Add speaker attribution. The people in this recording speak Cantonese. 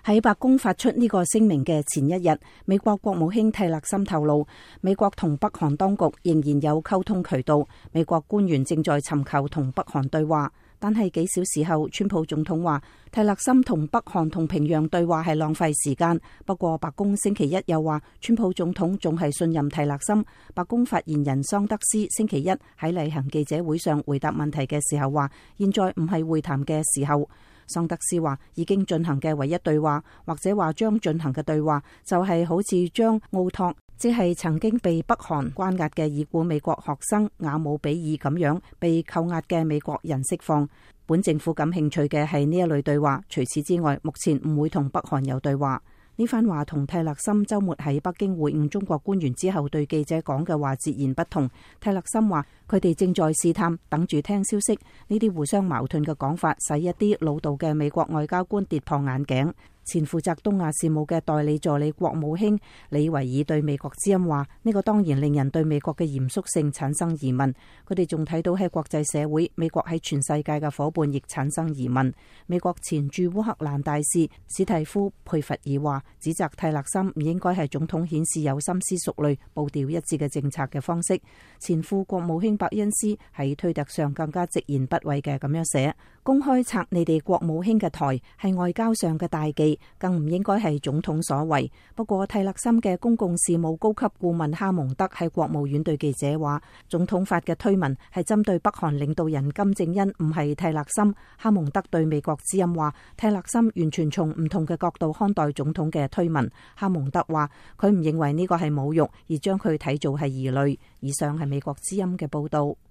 Speaker 1: 喺白宮發出呢個聲明嘅前一日，美國國務卿蒂勒森透露，美國同北韓當局仍然有溝通渠道，美國官員正在尋求同北韓對話。但係幾小時後，川普總統話蒂勒森同北韓同平壤對話係浪費時間。不過白宮星期一又話，川普總統仲係信任蒂勒森。白宮發言人桑德斯星期一喺例行記者會上回答問題嘅時候話，現在唔係會談嘅時候。桑德斯話，已經進行嘅唯一對話，或者話將進行嘅對話，就係好似將奧托，即係曾經被北韓關押嘅已故美國學生雅姆比爾咁樣被扣押嘅美國人釋放。本政府感興趣嘅係呢一類對話，除此之外，目前唔會同北韓有對話。呢番話同蒂勒森週末喺北京會晤中國官員之後對記者講嘅話截然不同。蒂勒森話佢哋正在試探，等住聽消息。呢啲互相矛盾嘅講法使一啲老道嘅美國外交官跌破眼鏡。前負責東亞事務嘅代理助理國務卿李維爾對美國之音話，呢個當然令人對美國嘅嚴肅性產生疑問。佢哋仲睇到喺國際社會，美國喺全世界嘅夥伴亦產生疑問。美國前駐烏克蘭大使史蒂夫佩弗爾話，指責蒂勒森唔應該係總統顯示有深思熟慮、步調一致嘅政策嘅方式。前副國務卿伯恩斯喺推特上更加直言不諱嘅咁樣寫：公開拆你哋國務卿嘅台係外交上嘅大忌，更唔應該係總統所為。不過蒂勒森嘅公共事務高級顧問哈蒙德喺國務院對記者話，總統發嘅推文係針對北韓領導人金正恩，唔係蒂勒森。哈蒙德對美國之音話，蒂勒森完全從唔同嘅角度看待總統嘅推文。哈蒙德話佢唔認為呢個係侮辱，而將佢睇做係疑慮。以上係美國之音嘅報道。